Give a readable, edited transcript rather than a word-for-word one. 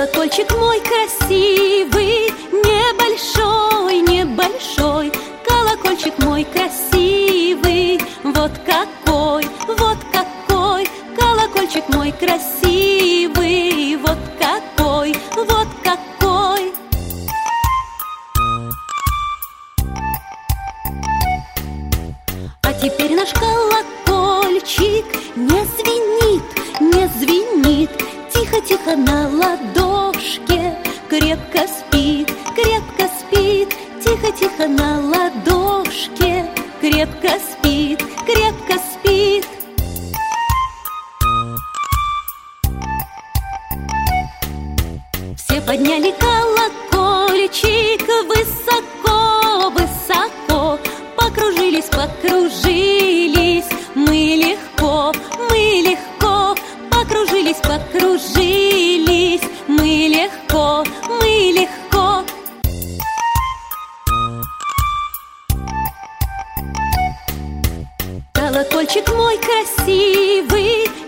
Колокольчик мой красивый, небольшой, небольшой. Колокольчик мой красивый, вот какой, вот какой. Колокольчик мой красивый, вот какой, вот какой. А теперь наш колокольчик не звенит, не звенит. Тихо-тихо на ладошке, крепко спит, крепко спит. Тихо-тихо на ладошке, крепко спит, крепко спит. Все подняли колокольчик высоко, высоко. Покружились, покружились, мы легко, мы легко. Покружились, покружились, мы легко, мы легко. Колокольчик мой красивый,